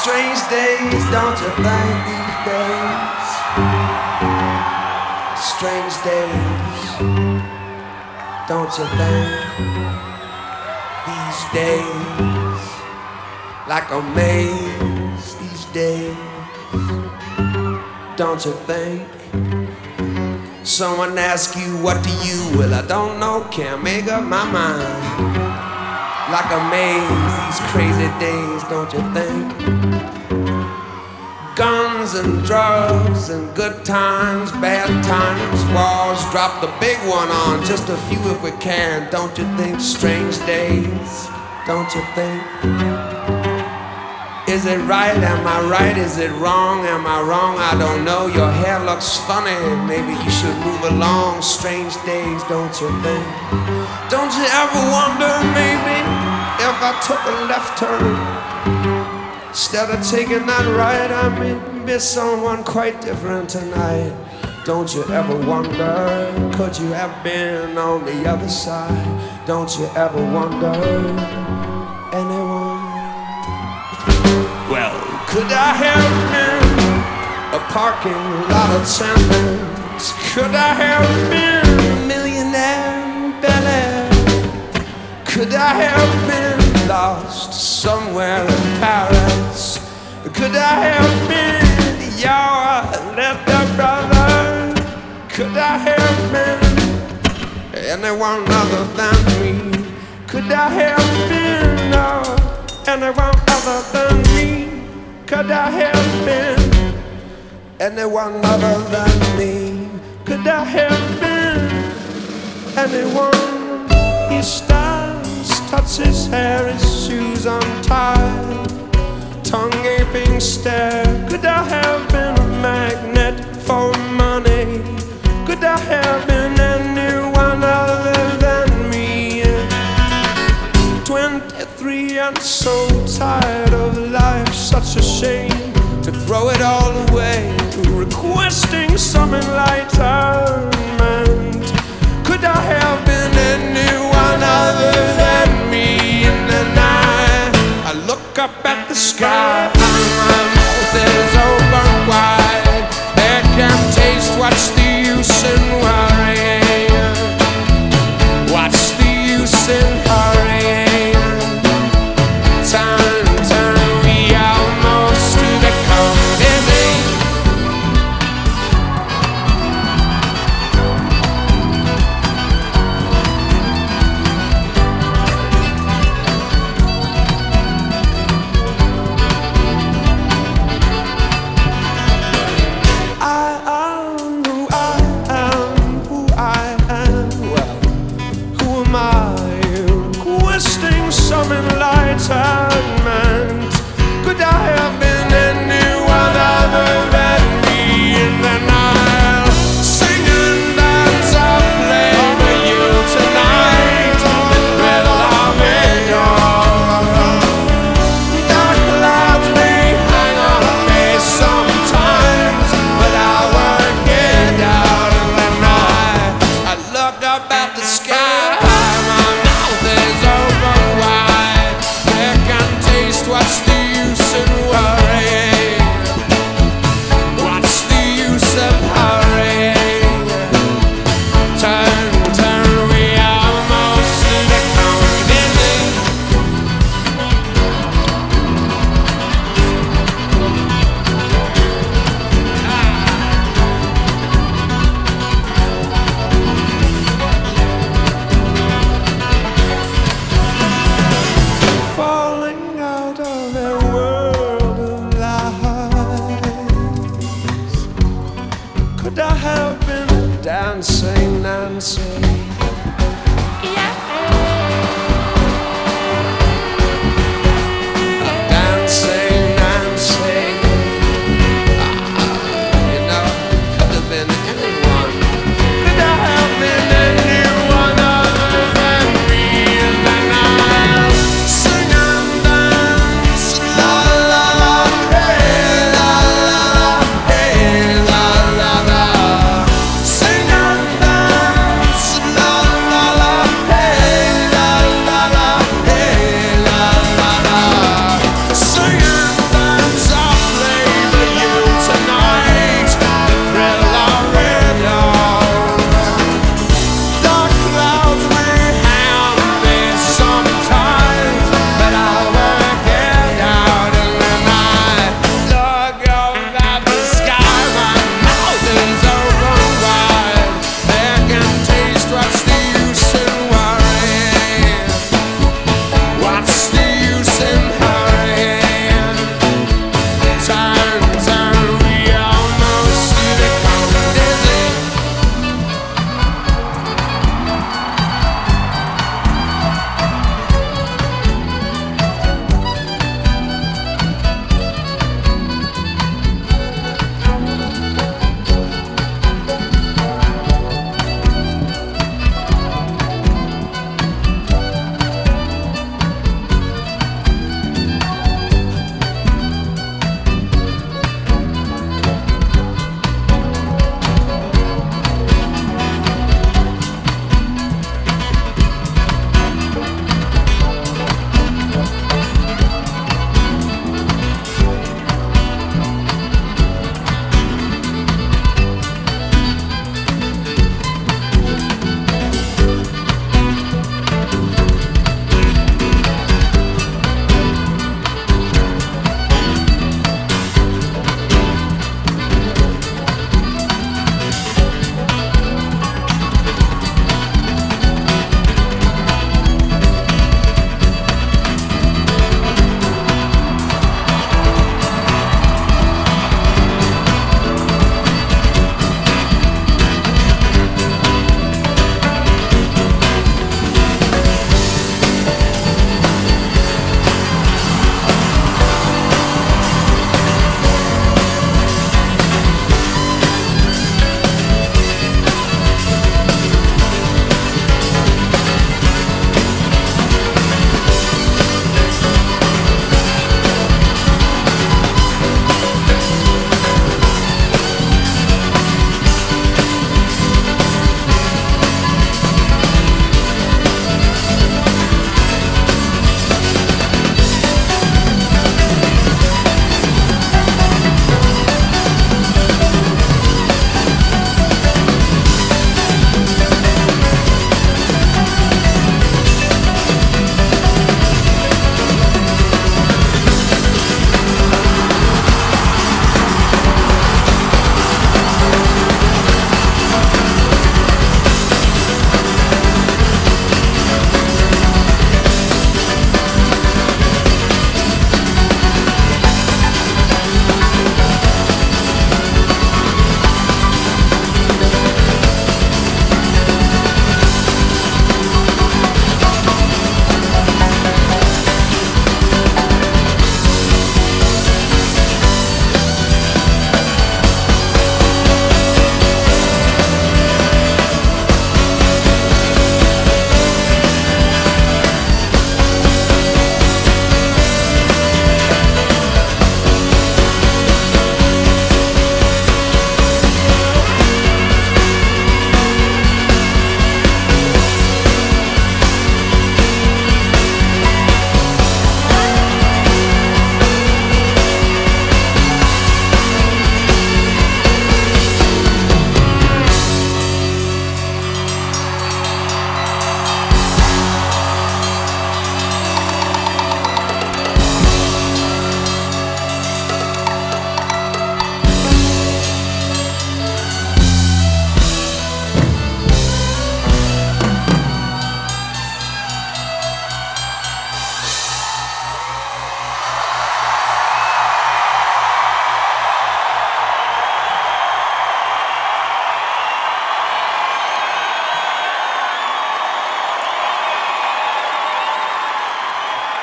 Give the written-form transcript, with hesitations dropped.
Strange days, don't you think these days? Strange days, don't you think these days? Like a maze these days, don't you think? Someone asks you, what do you? Well, I don't know, can't make up my mind. Like a maze these crazy days, don't you think? Guns and drugs and good times, bad times, wars, drop the big one on, just a few if we can, don't you think? Strange days, don't you think? Is it right? Am I right? Is it wrong? Am I wrong? I don't know. Your hair looks funny. Maybe you should move along. Strange days, don't you think? Don't you ever wonder, maybe, if I took a left turn instead of taking that right, I may be someone quite different tonight. Don't you ever wonder, could you have been on the other side? Don't you ever wonder, anyone? Well, could I have been a parking lot attendant? Could I have been a millionaire billionaire? Could I have been lost somewhere in Paris? Could I have been your little brother? Could I have been anyone other than me? Could I have been anyone other than me? Could I have been anyone other than me? Could I have been anyone? He stands, touches his hair, his shoes untied, tongue gaping stare. Could I have been a magnet for money? Could I have been anyone other than me? 23 and so tired of life, such a shame to throw it all away, requesting some enlightenment. Could I have been anyone other than me? And then I look up at the sky, my mouth is open wide. I can't taste, what's the use in worrying? What's the use in hurrying? Time, we almost to become busy. I am who I am, who I am. Well, who am I? Requesting some enlightenment.